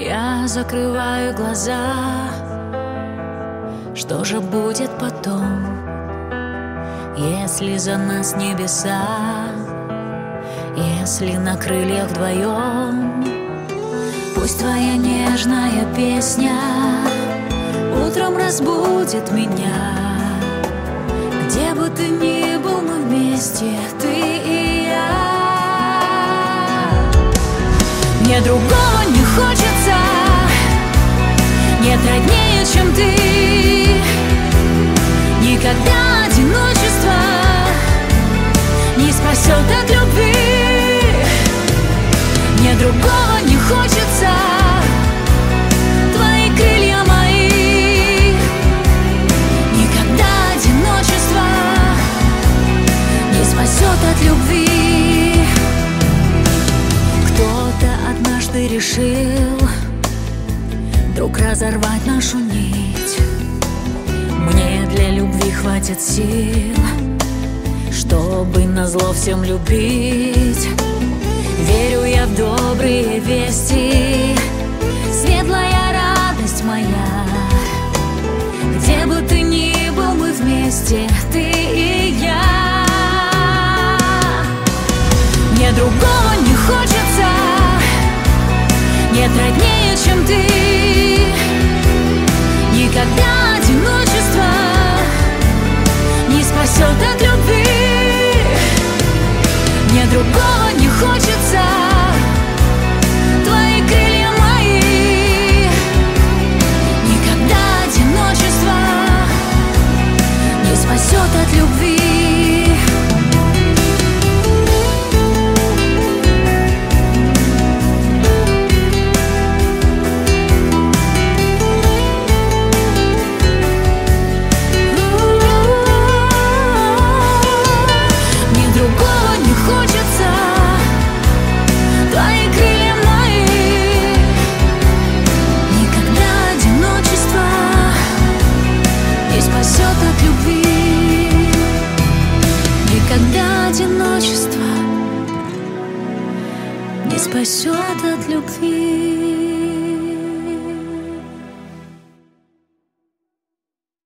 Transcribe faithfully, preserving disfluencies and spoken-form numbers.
Я закрываю глаза. Что же будет потом, если за нас небеса, если на крыльях вдвоем? Пусть твоя нежная песня утром разбудит меня. Где бы ты ни был, мы вместе, ты и я. Мне другого не хочется, нет роднее, чем ты. Никогда одиночество не спасет от любви. Мне другого не хочется, твои крылья мои. Никогда одиночество не спасет от любви. Кто-то однажды решил вдруг разорвать нашу нить. Мне для любви хватит сил, чтобы назло всем любить. Верю я в добрые вести, светлая радость моя. Где бы ты ни был, мы вместе, ты и я. Мне другого не хочется, нет роднее, чем ты. Никогда одиночество не спасет от любви. Мне другого не хочется, твои крылья мои. Никогда одиночество не спасет от любви. Никогда одиночество не спасет от любви.